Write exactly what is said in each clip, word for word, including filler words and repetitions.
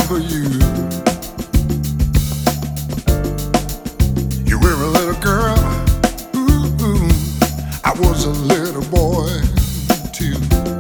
remember you. You were a little girl, ooh, ooh. I was a little boy too.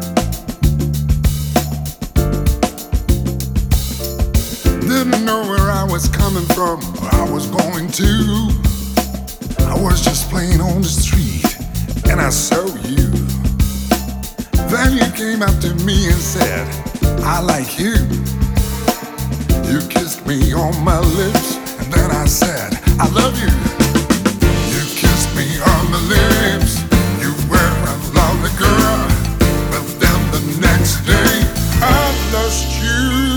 Didn't know where I was coming from, or I was going to. I was just playing on the street, and I saw you. Then you came up to me and said, I like you. You kissed me on my lips, and then I said, I love you. You kissed me on the lips. You were a lovely girl, but then the next day I lost you.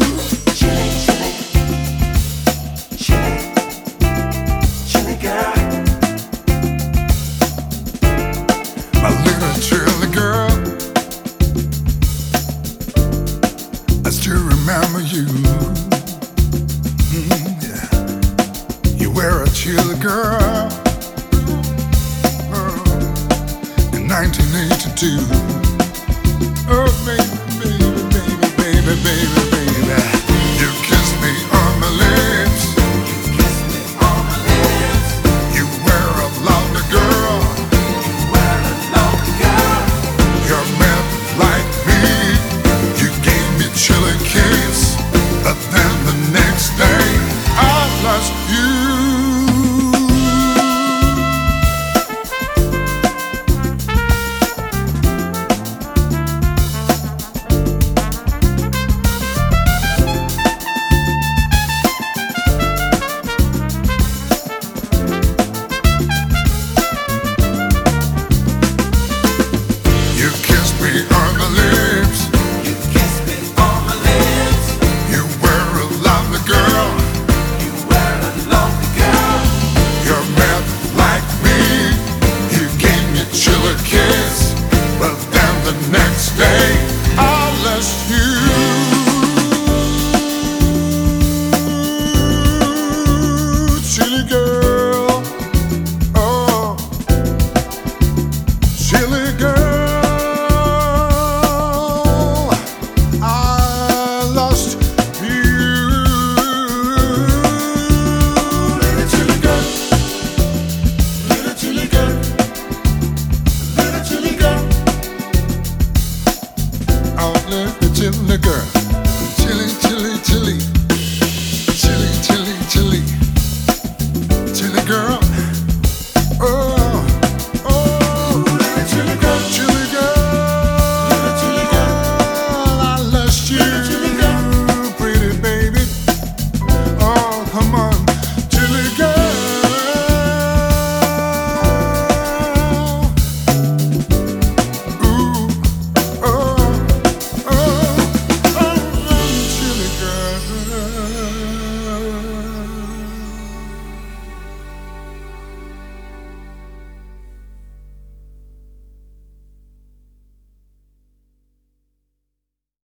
My little chilly girl, I still remember you. Mm, yeah. You were a chilly girl uh, in nineteen eighty-two. Oh, baby, baby, baby, baby, baby.